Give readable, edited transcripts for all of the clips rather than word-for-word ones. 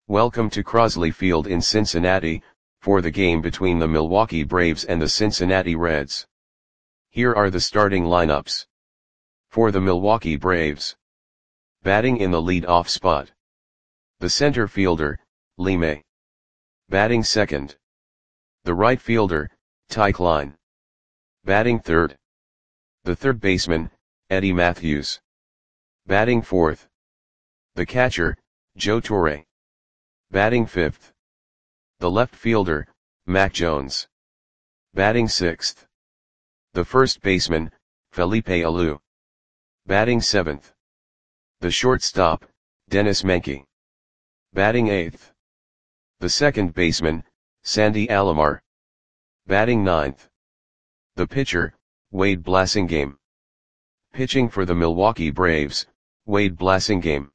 Welcome to Crosley Field in Cincinnati, for the game between the Milwaukee Braves and the Cincinnati Reds. Here are the starting lineups. For the Milwaukee Braves. Batting in the lead-off spot. The center fielder, Lee May. Batting second. The right fielder, Ty Klein. Batting third. The third baseman, Eddie Mathews. Batting fourth. The catcher, Joe Torre. Batting fifth. The left fielder, Mac Jones. Batting sixth. The first baseman, Felipe Alou. Batting seventh. The shortstop, Dennis Menke. Batting eighth. The second baseman, Sandy Alomar. Batting ninth. The pitcher, Wade Blasingame. Pitching for the Milwaukee Braves, Wade Blasingame.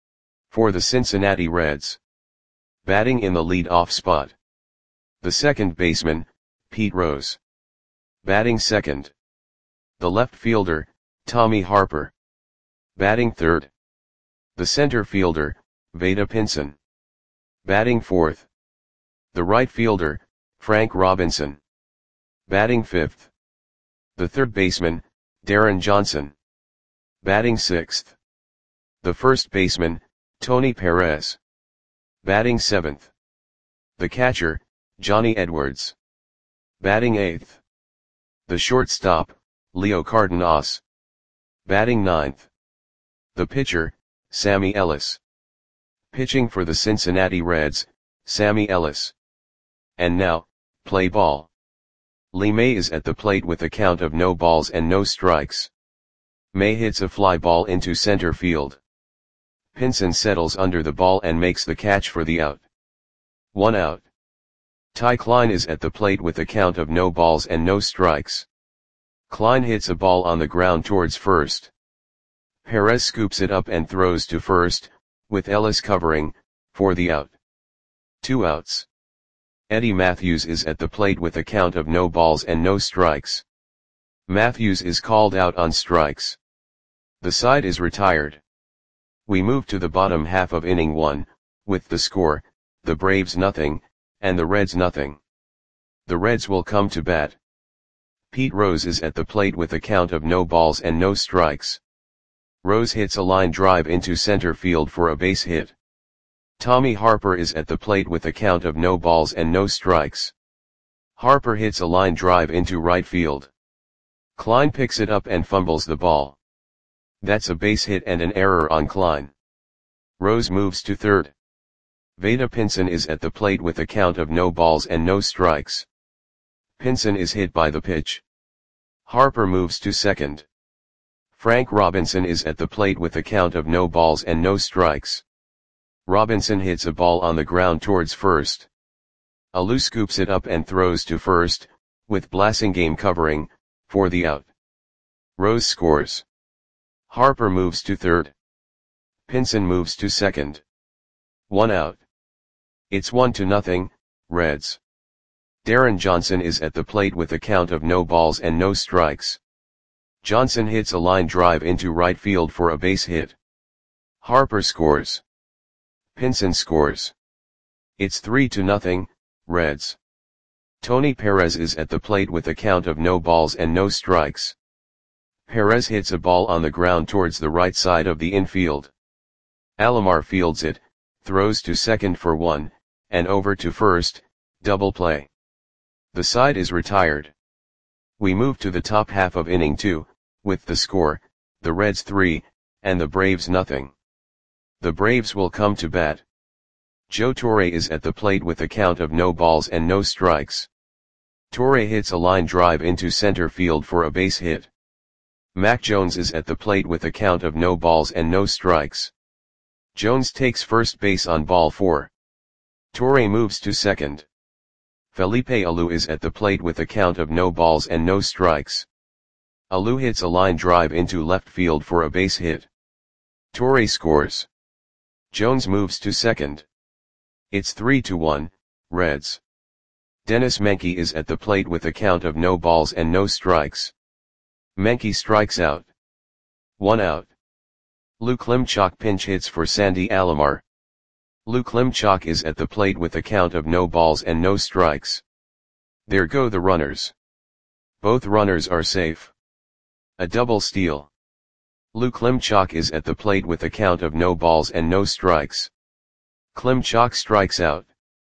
For the Cincinnati Reds. Batting in the lead-off spot. The second baseman, Pete Rose. Batting second. The left fielder, Tommy Harper. Batting third. The center fielder, Vada Pinson. Batting fourth. The right fielder, Frank Robinson. Batting fifth. The third baseman, Darren Johnson. Batting sixth. The first baseman, Tony Perez. Batting seventh. The catcher, Johnny Edwards. Batting eighth. The shortstop, Leo Cardenas. Batting ninth. The pitcher, Sammy Ellis. Pitching for the Cincinnati Reds, Sammy Ellis. And now, play ball. Lee May is at the plate with a count of no balls and no strikes. May hits a fly ball into center field. Pinson settles under the ball and makes the catch for the out. 1 out. Ty Klein is at the plate with a count of no balls and no strikes. Klein hits a ball on the ground towards first. Perez scoops it up and throws to first, with Ellis covering, for the out. 2 outs. Eddie Mathews is at the plate with a count of no balls and no strikes. Mathews is called out on strikes. The side is retired. We move to the bottom half of inning 1, with the score, the Braves nothing, and the Reds nothing. The Reds will come to bat. Pete Rose is at the plate with a count of no balls and no strikes. Rose hits a line drive into center field for a base hit. Tommy Harper is at the plate with a count of no balls and no strikes. Harper hits a line drive into right field. Klein picks it up and fumbles the ball. That's a base hit and an error on Klein. Rose moves to third. Vada Pinson is at the plate with a count of no balls and no strikes. Pinson is hit by the pitch. Harper moves to second. Frank Robinson is at the plate with a count of no balls and no strikes. Robinson hits a ball on the ground towards first. Alou scoops it up and throws to first, with Blasingame covering, for the out. Rose scores. Harper moves to third. Pinson moves to second. 1 out. It's 1-0, Reds. Darren Johnson is at the plate with a count of no balls and no strikes. Johnson hits a line drive into right field for a base hit. Harper scores. Pinson scores. It's 3-0, Reds. Tony Perez is at the plate with a count of no balls and no strikes. Perez hits a ball on the ground towards the right side of the infield. Alomar fields it, throws to second for 1, and over to first, double play. The side is retired. We move to the top half of inning 2, with the score, the Reds 3, and the Braves nothing. The Braves will come to bat. Joe Torre is at the plate with a count of no balls and no strikes. Torre hits a line drive into center field for a base hit. Mac Jones is at the plate with a count of no balls and no strikes. Jones takes first base on ball 4. Torre moves to second. Felipe Alou is at the plate with a count of no balls and no strikes. Alou hits a line drive into left field for a base hit. Torre scores. Jones moves to second. It's 3-1, Reds. Dennis Menke is at the plate with a count of no balls and no strikes. Menke strikes out. 1 out. Lou Klimchuk pinch hits for Sandy Alomar. Lou Klimchak is at the plate with a count of no balls and no strikes. There go the runners. Both runners are safe. A double steal. Lou Klimchak is at the plate with a count of no balls and no strikes. Klimchak strikes out.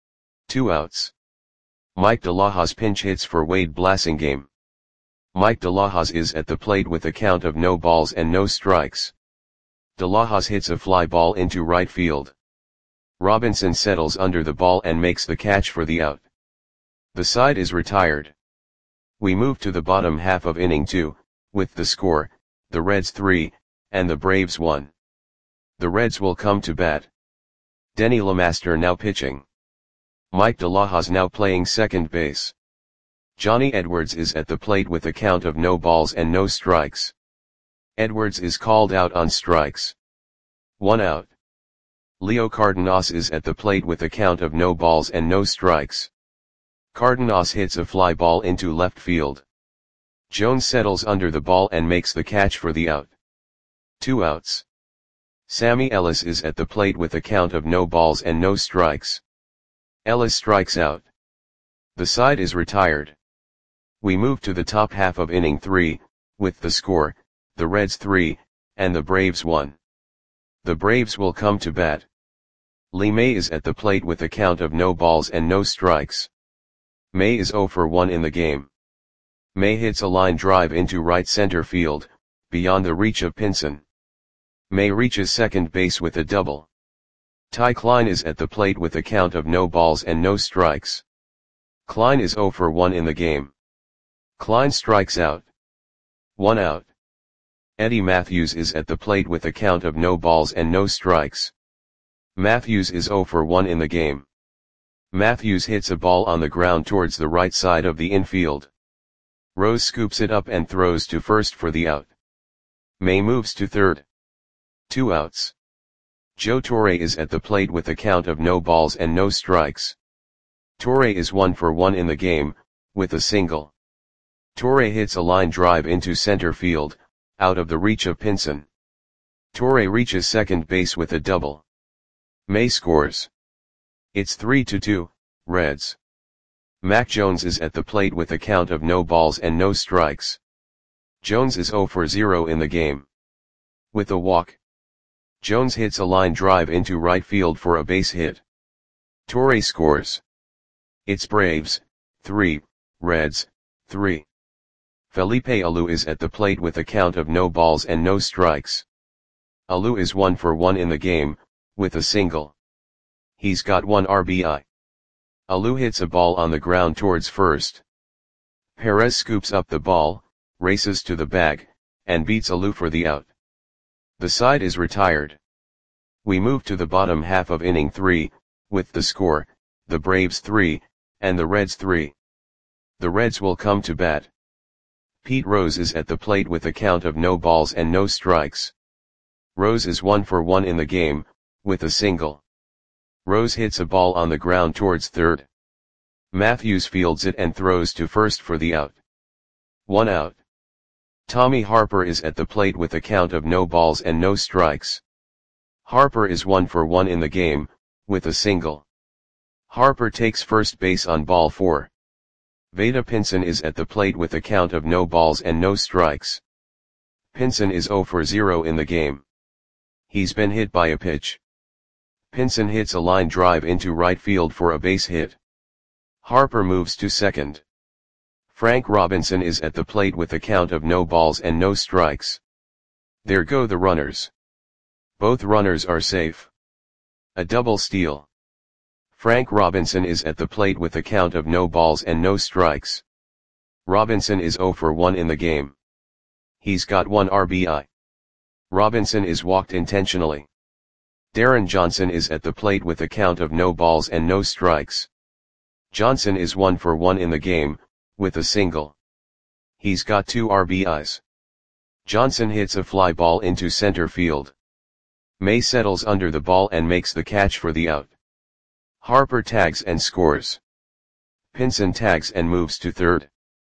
2 outs. Mike DeLahoz pinch hits for Wade Blassingame. Mike DeLahoz is at the plate with a count of no balls and no strikes. DeLahoz hits a fly ball into right field. Robinson settles under the ball and makes the catch for the out. The side is retired. We move to the bottom half of inning 2, with the score, the Reds 3, and the Braves 1. The Reds will come to bat. Denny LeMaster now pitching. Mike DeLahoz now playing second base. Johnny Edwards is at the plate with a count of no balls and no strikes. Edwards is called out on strikes. 1 out. Leo Cardenas is at the plate with a count of no balls and no strikes. Cardenas hits a fly ball into left field. Jones settles under the ball and makes the catch for the out. 2 outs. Sammy Ellis is at the plate with a count of no balls and no strikes. Ellis strikes out. The side is retired. We move to the top half of inning 3, with the score, the Reds 3, and the Braves 1. The Braves will come to bat. Lee May is at the plate with a count of no balls and no strikes. May is 0 for 1 in the game. May hits a line drive into right center field, beyond the reach of Pinson. May reaches second base with a double. Ty Klein is at the plate with a count of no balls and no strikes. Klein is 0 for 1 in the game. Klein strikes out. 1 out. Eddie Matthews is at the plate with a count of no balls and no strikes. Matthews is 0 for 1 in the game. Matthews hits a ball on the ground towards the right side of the infield. Rose scoops it up and throws to first for the out. May moves to third. 2 outs. Joe Torre is at the plate with a count of no balls and no strikes. Torre is 1 for 1 in the game, with a single. Torre hits a line drive into center field, out of the reach of Pinson. Torre reaches second base with a double. May scores. It's 3-2, Reds. Mac Jones is at the plate with a count of no balls and no strikes. Jones is 0 for 0 in the game. With a walk. Jones hits a line drive into right field for a base hit. Torre scores. It's Braves, 3, Reds, 3. Felipe Alou is at the plate with a count of no balls and no strikes. Alou is 1 for 1 in the game, with a single. He's got 1 RBI. Alou hits a ball on the ground towards first. Perez scoops up the ball, races to the bag, and beats Alou for the out. The side is retired. We move to the bottom half of inning 3, with the score, the Braves 3, and the Reds 3. The Reds will come to bat. Pete Rose is at the plate with a count of no balls and no strikes. Rose is 1 for 1 in the game, with a single. Rose hits a ball on the ground towards third. Matthews fields it and throws to first for the out. 1 out. Tommy Harper is at the plate with a count of no balls and no strikes. Harper is 1 for 1 in the game, with a single. Harper takes first base on ball 4. Vada Pinson is at the plate with a count of no balls and no strikes. Pinson is 0 for 0 in the game. He's been hit by a pitch. Pinson hits a line drive into right field for a base hit. Harper moves to second. Frank Robinson is at the plate with a count of no balls and no strikes. There go the runners. Both runners are safe. A double steal. Frank Robinson is at the plate with a count of no balls and no strikes. Robinson is 0 for 1 in the game. He's got 1 RBI. Robinson is walked intentionally. Darren Johnson is at the plate with a count of no balls and no strikes. Johnson is 1 for 1 in the game, with a single. He's got 2 RBIs. Johnson hits a fly ball into center field. May settles under the ball and makes the catch for the out. Harper tags and scores. Pinson tags and moves to third.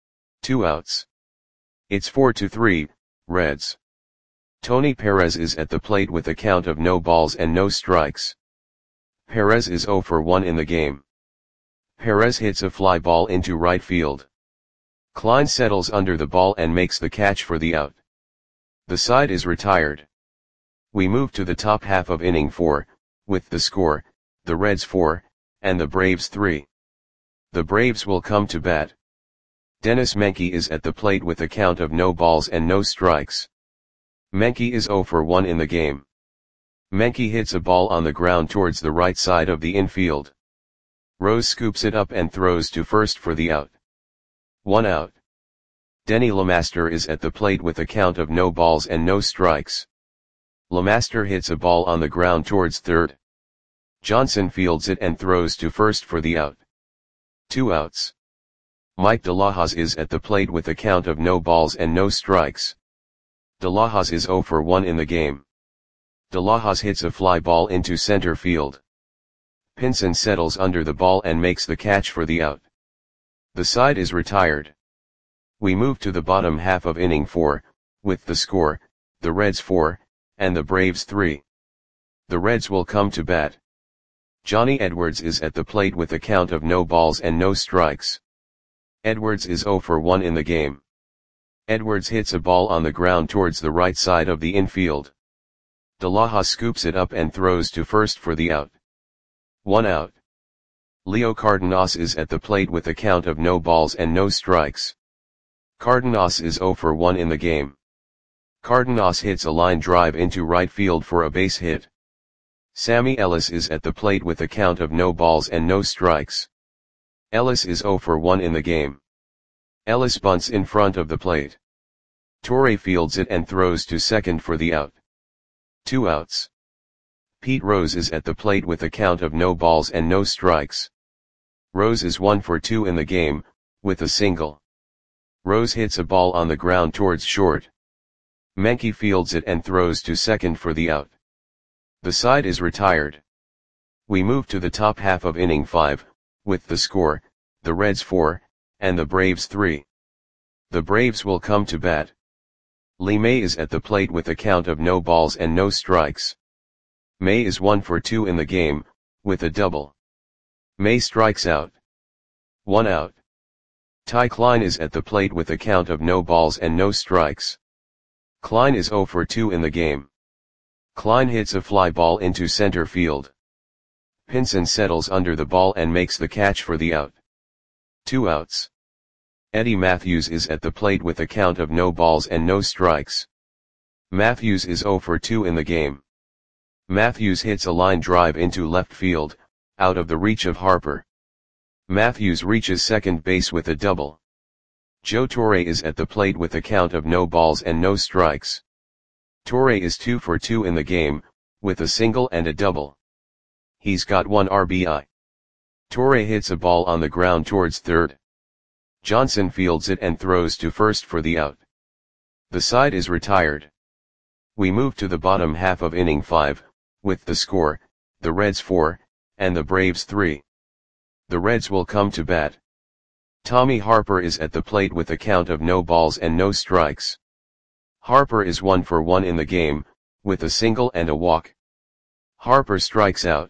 2 outs. It's 4-3, Reds. Tony Perez is at the plate with a count of no balls and no strikes. Perez is 0 for 1 in the game. Perez hits a fly ball into right field. Klein settles under the ball and makes the catch for the out. The side is retired. We move to the top half of inning 4, with the score, the Reds 4, and the Braves 3. The Braves will come to bat. Dennis Menke is at the plate with a count of no balls and no strikes. Menke is 0 for 1 in the game. Menke hits a ball on the ground towards the right side of the infield. Rose scoops it up and throws to first for the out. 1 out. Denny LeMaster is at the plate with a count of no balls and no strikes. LeMaster hits a ball on the ground towards third. Johnson fields it and throws to first for the out. 2 outs. Mike De La Hoz is at the plate with a count of no balls and no strikes. De La Hoz is 0 for 1 in the game. De La Hoz hits a fly ball into center field. Pinson settles under the ball and makes the catch for the out. The side is retired. We move to the bottom half of inning 4, with the score, the Reds 4, and the Braves 3. The Reds will come to bat. Johnny Edwards is at the plate with a count of no balls and no strikes. Edwards is 0 for 1 in the game. Edwards hits a ball on the ground towards the right side of the infield. De La Hoz scoops it up and throws to first for the out. 1 out. Leo Cardenas is at the plate with a count of no balls and no strikes. Cardenas is 0 for 1 in the game. Cardenas hits a line drive into right field for a base hit. Sammy Ellis is at the plate with a count of no balls and no strikes. Ellis is 0 for 1 in the game. Ellis bunts in front of the plate. Torre fields it and throws to second for the out. 2 outs. Pete Rose is at the plate with a count of no balls and no strikes. Rose is 1 for 2 in the game, with a single. Rose hits a ball on the ground towards short. Menke fields it and throws to second for the out. The side is retired. We move to the top half of inning 5, with the score, the Reds 4, and the Braves 3. The Braves will come to bat. Lee May is at the plate with a count of no balls and no strikes. May is 1 for 2 in the game, with a double. May strikes out. 1 out. Ty Klein is at the plate with a count of no balls and no strikes. Klein is 0 for 2 in the game. Klein hits a fly ball into center field. Pinson settles under the ball and makes the catch for the out. 2 outs. Eddie Matthews is at the plate with a count of no balls and no strikes. Matthews is 0 for 2 in the game. Matthews hits a line drive into left field, out of the reach of Harper. Matthews reaches second base with a double. Joe Torre is at the plate with a count of no balls and no strikes. Torre is 2 for 2 in the game, with a single and a double. He's got 1 RBI. Torre hits a ball on the ground towards third. Johnson fields it and throws to first for the out. The side is retired. We move to the bottom half of inning 5, with the score, the Reds 4, and the Braves 3. The Reds will come to bat. Tommy Harper is at the plate with a count of no balls and no strikes. Harper is 1 for 1 in the game, with a single and a walk. Harper strikes out.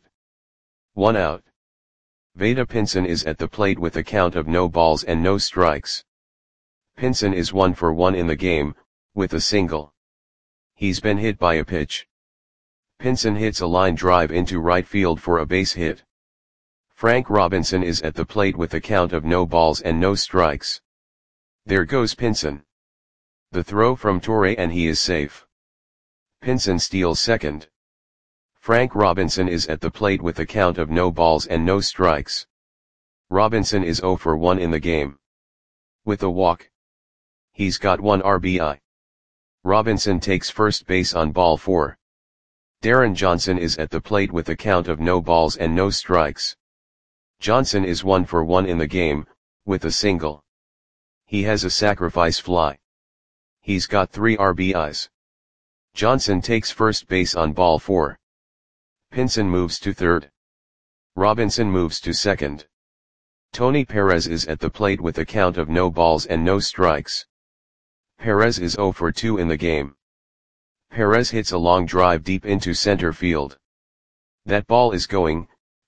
1 out. Vada Pinson is at the plate with a count of no balls and no strikes. Pinson is 1 for 1 in the game, with a single. He's been hit by a pitch. Pinson hits a line drive into right field for a base hit. Frank Robinson is at the plate with a count of no balls and no strikes. There goes Pinson. The throw from Torre and he is safe. Pinson steals second. Frank Robinson is at the plate with a count of no balls and no strikes. Robinson is 0 for 1 in the game. With a walk. He's got 1 RBI. Robinson takes first base on ball 4. Darren Johnson is at the plate with a count of no balls and no strikes. Johnson is 1 for 1 in the game, with a single. He has a sacrifice fly. He's got 3 RBIs. Johnson takes first base on ball 4. Pinson moves to third. Robinson moves to second. Tony Perez is at the plate with a count of no balls and no strikes. Perez is 0 for 2 in the game. Perez hits a long drive deep into center field. That ball is going,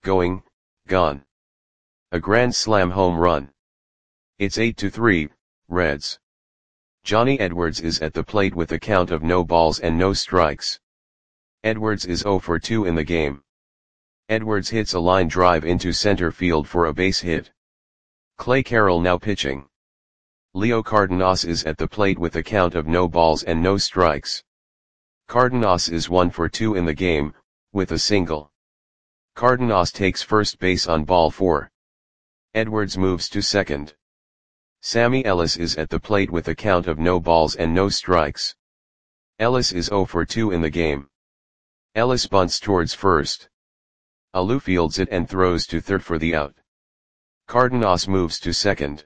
going, gone. A grand slam home run. It's 8-3, Reds. Johnny Edwards is at the plate with a count of no balls and no strikes. Edwards is 0 for 2 in the game. Edwards hits a line drive into center field for a base hit. Clay Carroll now pitching. Leo Cardenas is at the plate with a count of no balls and no strikes. Cardenas is 1 for 2 in the game, with a single. Cardenas takes first base on ball 4. Edwards moves to second. Sammy Ellis is at the plate with a count of no balls and no strikes. Ellis is 0 for 2 in the game. Ellis bunts towards first. Alou fields it and throws to third for the out. Cardenas moves to second.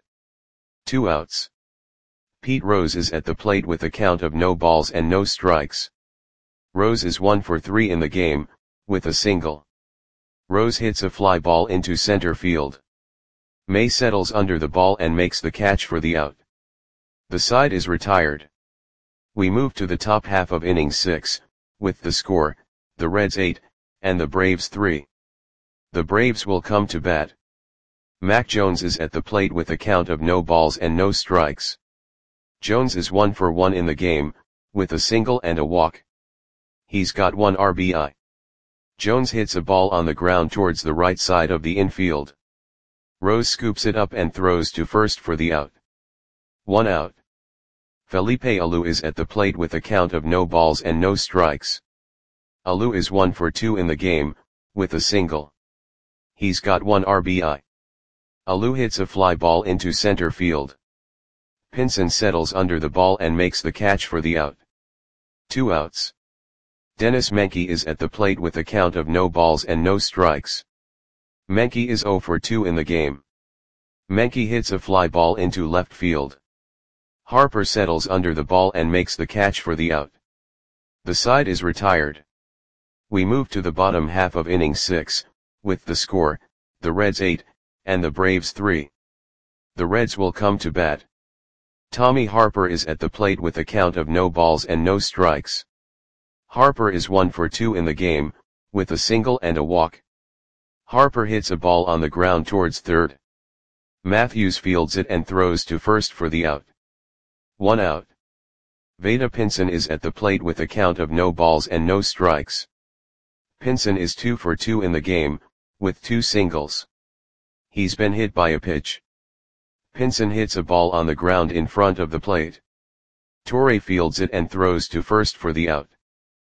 2 outs. Pete Rose is at the plate with a count of no balls and no strikes. Rose is 1 for 3 in the game, with a single. Rose hits a fly ball into center field. May settles under the ball and makes the catch for the out. The side is retired. We move to the top half of inning 6, with the score, the Reds 8, and the Braves 3. The Braves will come to bat. Mac Jones is at the plate with a count of no balls and no strikes. Jones is 1 for 1 in the game, with a single and a walk. He's got 1 RBI. Jones hits a ball on the ground towards the right side of the infield. Rose scoops it up and throws to first for the out. 1 out. Felipe Alou is at the plate with a count of no balls and no strikes. Alou is 1 for 2 in the game, with a single. He's got 1 RBI. Alou hits a fly ball into center field. Pinson settles under the ball and makes the catch for the out. 2 outs. Dennis Menke is at the plate with a count of no balls and no strikes. Menke is 0 for 2 in the game. Menke hits a fly ball into left field. Harper settles under the ball and makes the catch for the out. The side is retired. We move to the bottom half of inning 6, with the score, the Reds 8, and the Braves 3. The Reds will come to bat. Tommy Harper is at the plate with a count of no balls and no strikes. Harper is 1 for 2 in the game, with a single and a walk. Harper hits a ball on the ground towards third. Matthews fields it and throws to first for the out. 1 out. Vada Pinson is at the plate with a count of no balls and no strikes. Pinson is 2 for 2 in the game, with 2 singles. He's been hit by a pitch. Pinson hits a ball on the ground in front of the plate. Torre fields it and throws to first for the out.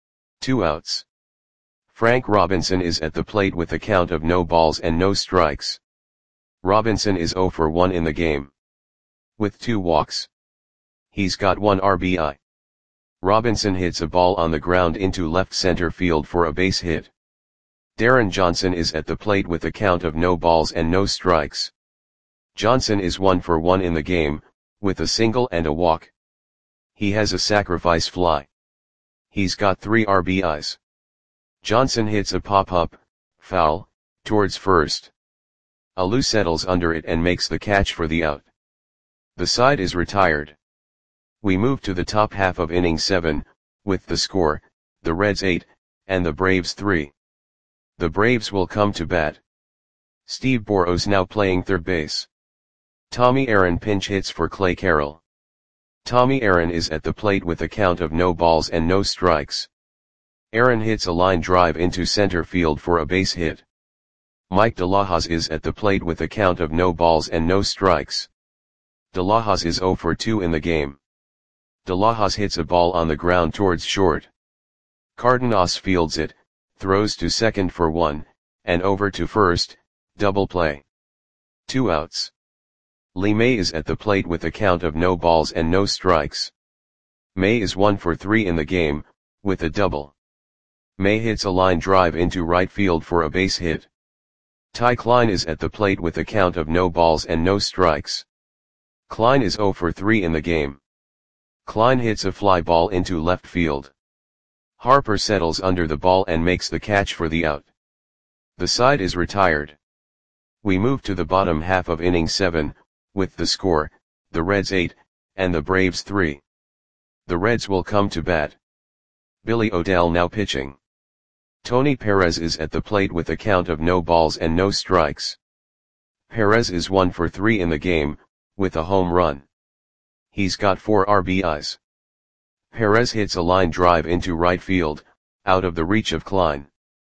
2 outs. Frank Robinson is at the plate with a count of no balls and no strikes. Robinson is 0 for 1 in the game. With 2 walks. He's got 1 RBI. Robinson hits a ball on the ground into left center field for a base hit. Darren Johnson is at the plate with a count of no balls and no strikes. Johnson is 1 for 1 in the game, with a single and a walk. He has a sacrifice fly. He's got 3 RBIs. Johnson hits a pop-up, foul, towards first. Alou settles under it and makes the catch for the out. The side is retired. We move to the top half of inning 7, with the score, the Reds 8, and the Braves 3. The Braves will come to bat. Steve Boros now playing third base. Tommy Aaron pinch hits for Clay Carroll. Tommy Aaron is at the plate with a count of no balls and no strikes. Aaron hits a line drive into center field for a base hit. Mike De La Hoz is at the plate with a count of no balls and no strikes. De La Hoz is 0 for 2 in the game. De La Hoz hits a ball on the ground towards short. Cardenas fields it, throws to second for 1, and over to first, double play. 2 outs. Lee May is at the plate with a count of no balls and no strikes. May is 1 for 3 in the game, with a double. May hits a line drive into right field for a base hit. Ty Klein is at the plate with a count of no balls and no strikes. Klein is 0 for 3 in the game. Klein hits a fly ball into left field. Harper settles under the ball and makes the catch for the out. The side is retired. We move to the bottom half of inning 7, with the score, the Reds 8, and the Braves 3. The Reds will come to bat. Billy O'Dell now pitching. Tony Perez is at the plate with a count of no balls and no strikes. Perez is 1 for 3 in the game, with a home run. He's got 4 RBIs. Perez hits a line drive into right field, out of the reach of Klein.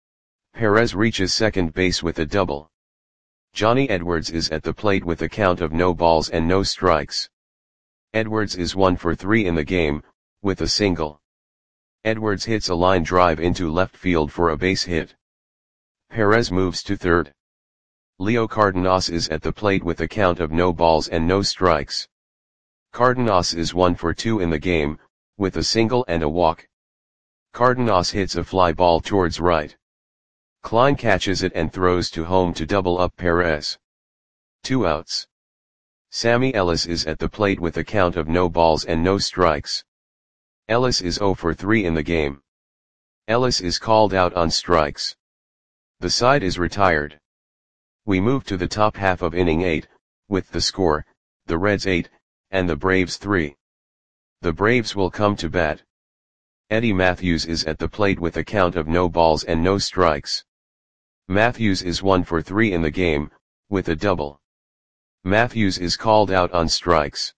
Perez reaches second base with a double. Johnny Edwards is at the plate with a count of no balls and no strikes. Edwards is 1 for 3 in the game, with a single. Edwards hits a line drive into left field for a base hit. Perez moves to third. Leo Cardenas is at the plate with a count of no balls and no strikes. Cardenas is 1 for 2 in the game, with a single and a walk. Cardenas hits a fly ball towards right. Klein catches it and throws to home to double up Perez. 2 outs. Sammy Ellis is at the plate with a count of no balls and no strikes. Ellis is 0 for 3 in the game. Ellis is called out on strikes. The side is retired. We move to the top half of inning 8, with the score, the Reds 8, and the Braves 3. The Braves will come to bat. Eddie Matthews is at the plate with a count of no balls and no strikes. Matthews is 1 for 3 in the game, with a double. Matthews is called out on strikes.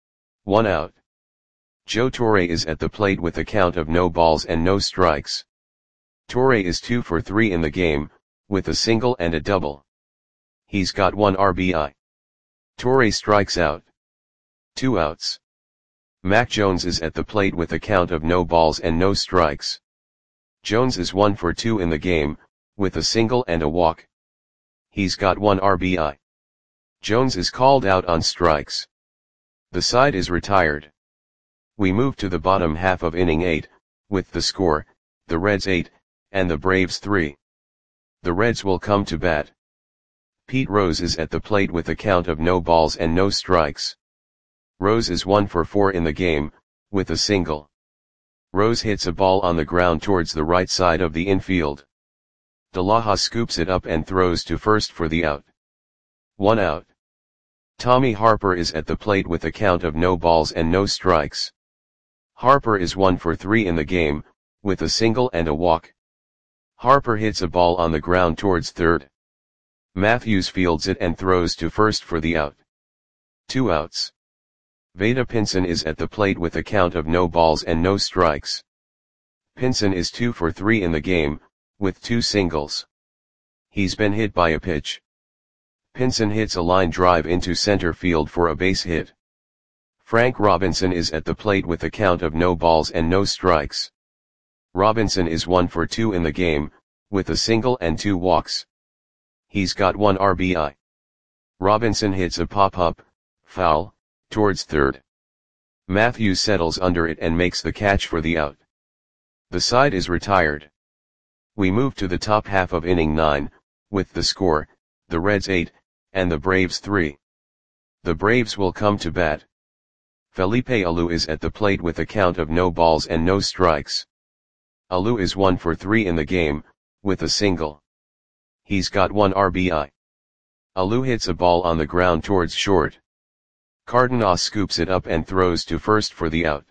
1 out. Joe Torre is at the plate with a count of no balls and no strikes. Torre is 2 for 3 in the game, with a single and a double. He's got 1 RBI. Torre strikes out. 2 outs. Mac Jones is at the plate with a count of no balls and no strikes. Jones is 1 for 2 in the game, with a single and a walk. He's got 1 RBI. Jones is called out on strikes. The side is retired. We move to the bottom half of inning 8, with the score, the Reds 8, and the Braves 3. The Reds will come to bat. Pete Rose is at the plate with a count of no balls and no strikes. Rose is 1 for 4 in the game, with a single. Rose hits a ball on the ground towards the right side of the infield. De La Hoz scoops it up and throws to first for the out. 1 out. Tommy Harper is at the plate with a count of no balls and no strikes. Harper is 1 for 3 in the game, with a single and a walk. Harper hits a ball on the ground towards third. Matthews fields it and throws to first for the out. 2 outs. Vada Pinson is at the plate with a count of no balls and no strikes. Pinson is 2 for 3 in the game, with 2 singles. He's been hit by a pitch. Pinson hits a line drive into center field for a base hit. Frank Robinson is at the plate with a count of no balls and no strikes. Robinson is 1 for 2 in the game, with a single and 2 walks. He's got 1 RBI. Robinson hits a pop-up, foul, towards third. Matthews settles under it and makes the catch for the out. The side is retired. We move to the top half of inning 9, with the score, the Reds 8, and the Braves 3. The Braves will come to bat. Felipe Alou is at the plate with a count of no balls and no strikes. Alou is 1 for 3 in the game, with a single. He's got 1 RBI. Alou hits a ball on the ground towards short. Cardenas scoops it up and throws to first for the out.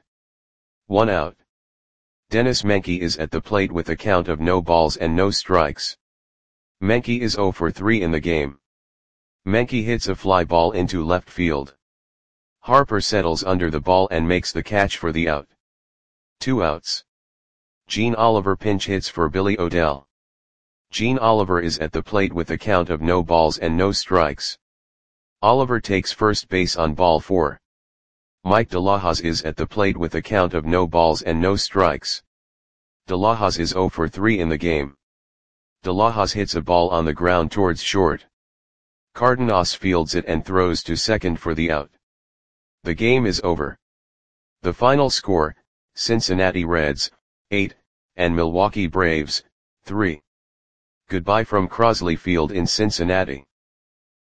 1 out. Dennis Menke is at the plate with a count of no balls and no strikes. Menke is 0 for 3 in the game. Menke hits a fly ball into left field. Harper settles under the ball and makes the catch for the out. 2 outs. Gene Oliver pinch hits for Billy O'Dell. Gene Oliver is at the plate with a count of no balls and no strikes. Oliver takes first base on ball 4. Mike De La Hoz is at the plate with a count of no balls and no strikes. De La Hoz is 0 for 3 in the game. De La Hoz hits a ball on the ground towards short. Cardenas fields it and throws to second for the out. The game is over. The final score, Cincinnati Reds, 8, and Milwaukee Braves, 3. Goodbye from Crosley Field in Cincinnati.